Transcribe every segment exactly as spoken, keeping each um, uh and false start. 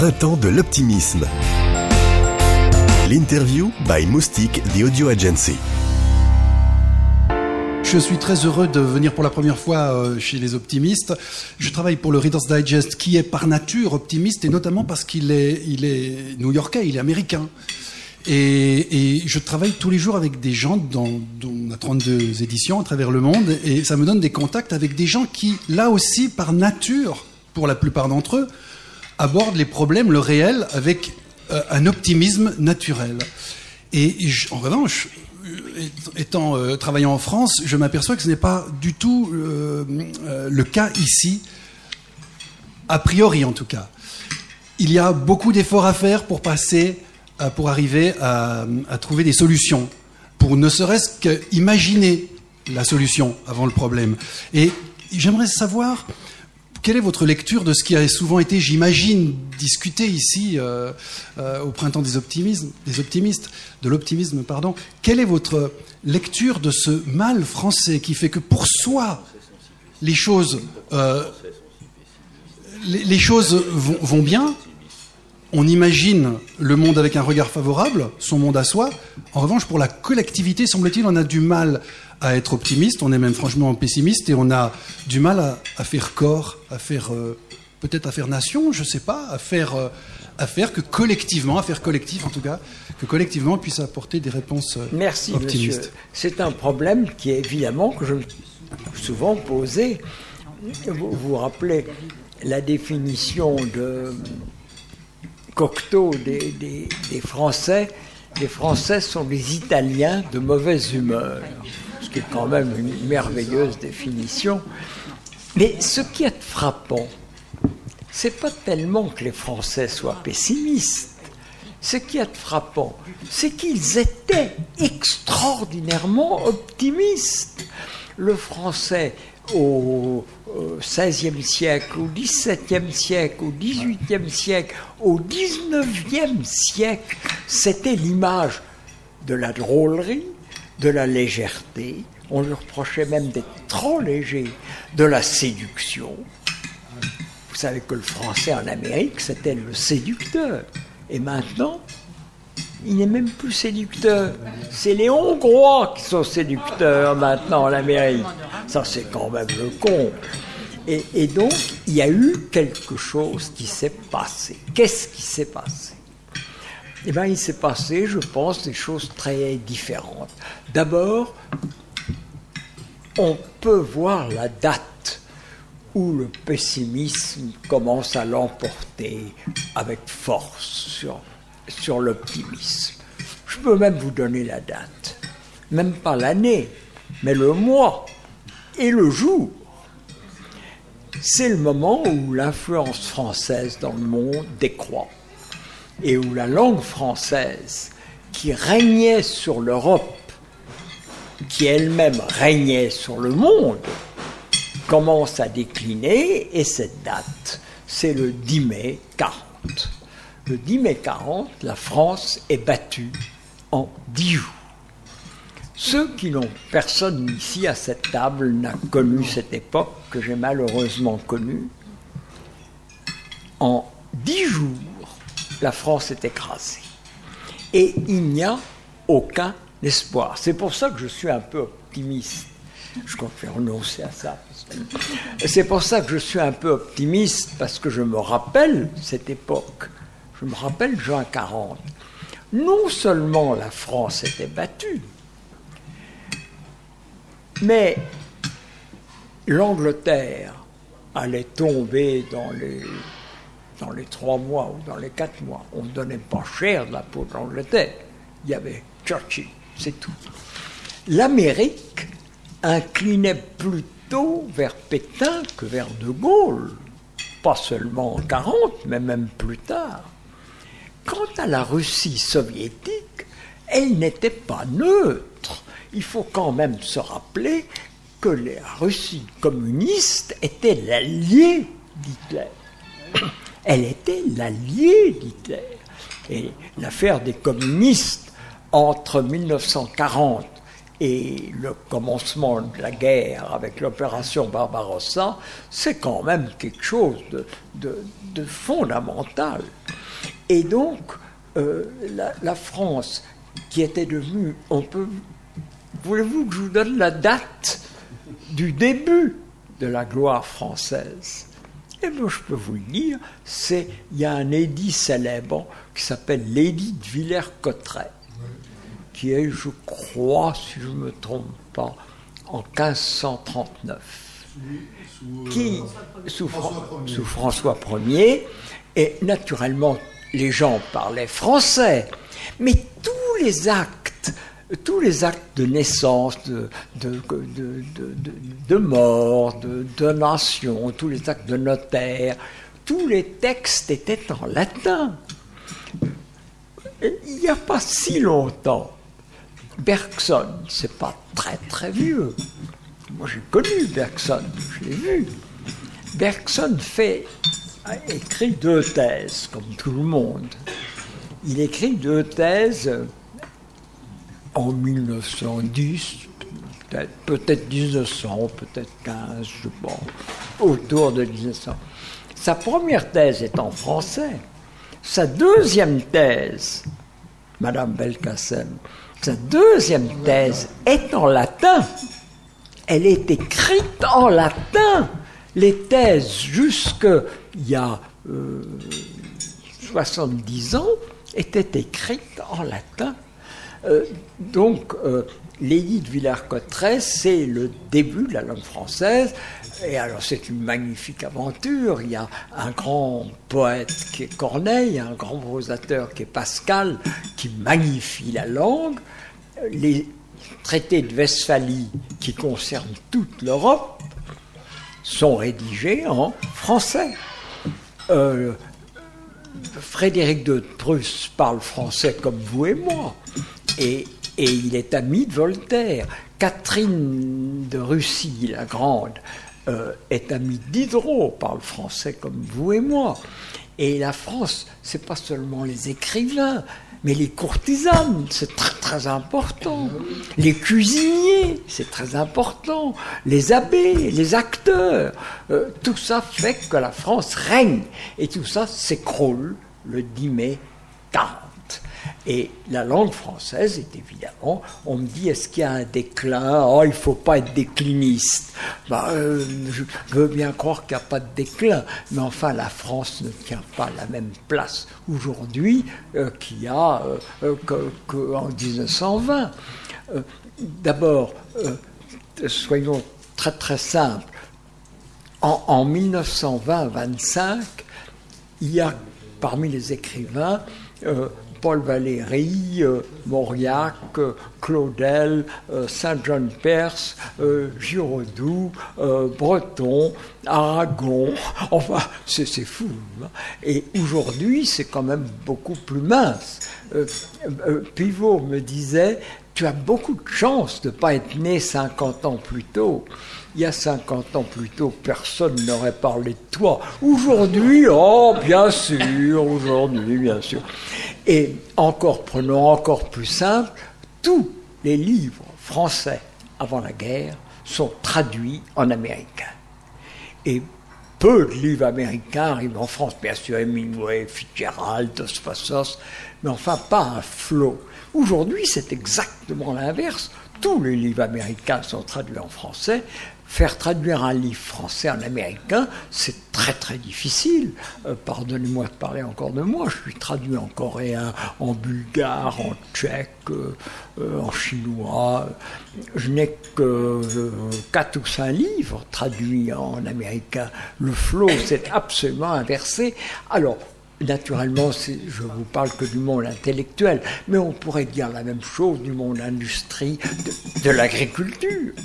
vingt ans de l'optimisme. L'interview by Moustique, the audio agency. Je suis très heureux de venir pour la première fois chez les optimistes. Je travaille pour le Reader's Digest, qui est par nature optimiste, et notamment parce qu'il est, il est new-yorkais, il est américain. Et, et je travaille tous les jours avec des gens, dans, dont on a trente-deux éditions à travers le monde, et ça me donne des contacts avec des gens qui, là aussi, par nature, pour la plupart d'entre eux, abordent les problèmes, le réel, avec euh, un optimisme naturel. Et je, en revanche, étant euh, travaillant en France, je m'aperçois que ce n'est pas du tout euh, euh, le cas ici, a priori en tout cas. Il y a beaucoup d'efforts à faire pour passer, euh, pour arriver à, à trouver des solutions, pour ne serait-ce qu'imaginer la solution avant le problème. Et j'aimerais savoir quelle est votre lecture de ce qui a souvent été, j'imagine, discuté ici euh, euh, au printemps des optimismes, des optimistes, de l'optimisme, pardon. Quelle est votre lecture de ce mal français qui fait que pour soi, les choses, euh, les, les choses vont, vont bien. On imagine le monde avec un regard favorable, son monde à soi. En revanche, pour la collectivité, semble-t-il, on a du mal à être optimiste, on est même franchement pessimiste, et on a du mal à, à faire corps, à faire euh, peut-être à faire nation, je ne sais pas, à faire, euh, à faire que collectivement, à faire collectif en tout cas, que collectivement on puisse apporter des réponses euh, Merci, optimistes. Monsieur. C'est un problème qui est évidemment que je me suis souvent posé. Vous vous rappelez la définition de Cocteau des, des, des Français. Les Français sont les Italiens de mauvaise humeur, ce qui est quand même une merveilleuse définition. Mais ce qui est frappant, c'est pas tellement que les Français soient pessimistes. Ce qui est frappant, c'est qu'ils étaient extraordinairement optimistes. Le Français au seizième siècle, au dix-septième siècle, au dix-huitième siècle, au dix-neuvième siècle, c'était l'image de la drôlerie, de la légèreté. On lui reprochait même d'être trop léger, de la séduction. Vous savez que le Français en Amérique, c'était le séducteur. Et maintenant, il n'est même plus séducteur. C'est les Hongrois qui sont séducteurs maintenant en Amérique. Ça, c'est quand même le con. Et, et donc, il y a eu quelque chose qui s'est passé. Qu'est-ce qui s'est passé ? Eh bien, il s'est passé, je pense, des choses très différentes. D'abord, on peut voir la date où le pessimisme commence à l'emporter avec force sur, sur l'optimisme. Je peux même vous donner la date. Même pas l'année, mais le mois et le jour. C'est le moment où l'influence française dans le monde décroît et où la langue française, qui régnait sur l'Europe, qui elle-même régnait sur le monde, commence à décliner, et cette date, c'est le dix mai quarante. Le dix mai quarante, la France est battue en dix jours. Ceux qui n'ont, personne ici à cette table n'a connu cette époque que j'ai malheureusement connue. En dix jours, la France est écrasée. Et il n'y a aucun espoir. C'est pour ça que je suis un peu optimiste. Je compte faire renoncer à ça. C'est pour ça que je suis un peu optimiste, parce que je me rappelle cette époque. Je me rappelle juin quarante. Non seulement la France était battue, mais l'Angleterre allait tomber dans les, dans les trois mois ou dans les quatre mois. On ne donnait pas cher de la peau de l'Angleterre. Il y avait Churchill, c'est tout. L'Amérique inclinait plutôt vers Pétain que vers De Gaulle. Pas seulement en quarante, mais même plus tard. Quant à la Russie soviétique, elle n'était pas neutre. Il faut quand même se rappeler que la Russie communiste était l'allié d'Hitler. Elle était l'allié d'Hitler. Et l'affaire des communistes entre mille neuf cent quarante et le commencement de la guerre avec l'opération Barbarossa, c'est quand même quelque chose de, de, de fondamental. Et donc, euh, la, la France, qui était devenue, on peut, voulez-vous que je vous donne la date du début de la gloire française? Et bien, je peux vous le dire, c'est, il y a un édit célèbre qui s'appelle l'édit de Villers-Cotterêts, qui est, je crois, si je ne me trompe pas, en quinze cent trente-neuf, sous, qui, euh, sous, François sous François Ier, et naturellement, les gens parlaient français, mais tous les actes, tous les actes de naissance, de, de, de, de, de, de mort, de donation, tous les actes de notaire, tous les textes étaient en latin. Il n'y a pas si longtemps, Bergson, c'est pas très très vieux. Moi j'ai connu Bergson, je l'ai vu. Bergson fait, a écrit deux thèses, comme tout le monde. Il écrit deux thèses en mille neuf cent dix, peut-être, peut-être dix-neuf cents, peut-être quinze, je pense, autour de dix-neuf cents. Sa première thèse est en français. Sa deuxième thèse, Madame Belkacem, sa deuxième thèse est en latin. Elle est écrite en latin. Les thèses, jusqu'il y a euh, soixante-dix ans, étaient écrites en latin. Euh, donc, euh, l'édit de Villers-Cotterêts, c'est le début de la langue française. Et alors, c'est une magnifique aventure. Il y a un grand poète qui est Corneille, un grand prosateur qui est Pascal, qui magnifie la langue. Les traités de Westphalie, qui concernent toute l'Europe, sont rédigés en français. Euh, Frédéric de Prusse parle français comme vous et moi, et, et il est ami de Voltaire. Catherine de Russie, la Grande, euh, est amie de Diderot, parle français comme vous et moi. Et la France, c'est pas seulement les écrivains, mais les courtisanes, c'est très très important. Les cuisiniers, c'est très important. Les abbés, les acteurs, euh, tout ça fait que la France règne. Et tout ça s'écroule le dix mai quarante. Et la langue française est évidemment, on me dit, est-ce qu'il y a un déclin? Oh, il ne faut pas être décliniste. Ben, euh, je veux bien croire qu'il n'y a pas de déclin, mais enfin, la France ne tient pas la même place aujourd'hui euh, qu'il y a euh, qu'en dix-neuf cent vingt. Euh, d'abord, euh, soyons très très simples. En, en mille neuf cent vingt vingt-cinq, il y a parmi les écrivains euh, Paul Valéry, euh, Mauriac, euh, Claudel, euh, Saint-John Perse, euh, Giraudoux, euh, Breton, Aragon, enfin, c'est, c'est fou. Hein. Et aujourd'hui, c'est quand même beaucoup plus mince. Euh, euh, Pivot me disait, tu as beaucoup de chance de ne pas être né cinquante ans plus tôt. Il y a cinquante ans plus tôt, personne n'aurait parlé de toi. Aujourd'hui, oh, bien sûr, aujourd'hui, bien sûr. Et encore, prenons encore plus simple, tous les livres français avant la guerre sont traduits en américain. Et peu de livres américains arrivent en France, bien sûr, Hemingway, Fitzgerald, Dos Passos, mais enfin pas un flot. Aujourd'hui, c'est exactement l'inverse. Tous les livres américains sont traduits en français. Faire traduire un livre français en américain, c'est très très difficile. Euh, pardonnez-moi de parler encore de moi, je suis traduit en coréen, en bulgare, en tchèque, euh, euh, en chinois. Je n'ai que euh, quatre ou cinq livres traduits en américain. Le flow s'est absolument inversé. Alors, naturellement, c'est, je ne vous parle que du monde intellectuel, mais on pourrait dire la même chose du monde industrie, de, de l'agriculture.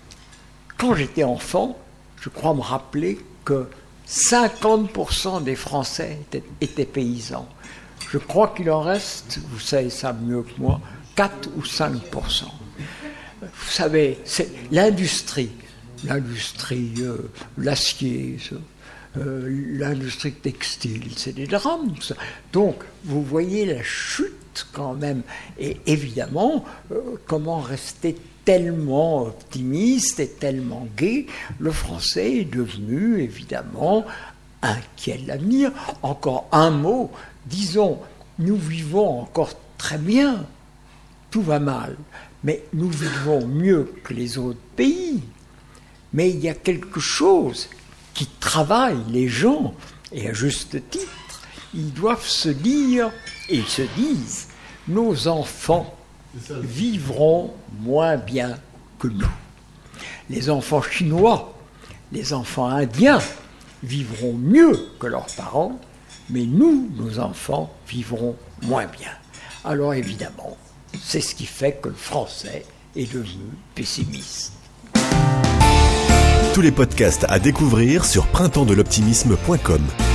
Quand j'étais enfant, je crois me rappeler que cinquante pour cent des Français étaient, étaient paysans. Je crois qu'il en reste, vous savez ça mieux que moi, quatre ou cinq pour cent. Vous savez, c'est l'industrie, l'industrie, euh, l'acier, euh, l'industrie textile, c'est des drames. Ça. Donc, vous voyez la chute quand même. Et évidemment, euh, comment rester tellement optimiste et tellement gai, le français est devenu évidemment inquiet de l'avenir. Encore un mot, disons, nous vivons encore très bien, tout va mal, mais nous vivons mieux que les autres pays. Mais il y a quelque chose qui travaille les gens, et à juste titre, ils doivent se dire, et ils se disent, nos enfants vivront moins bien que nous. Les enfants chinois, les enfants indiens vivront mieux que leurs parents, mais nous, nos enfants, vivront moins bien. Alors évidemment, c'est ce qui fait que le français est devenu pessimiste. Tous les podcasts à découvrir sur printemps de l'optimisme point com.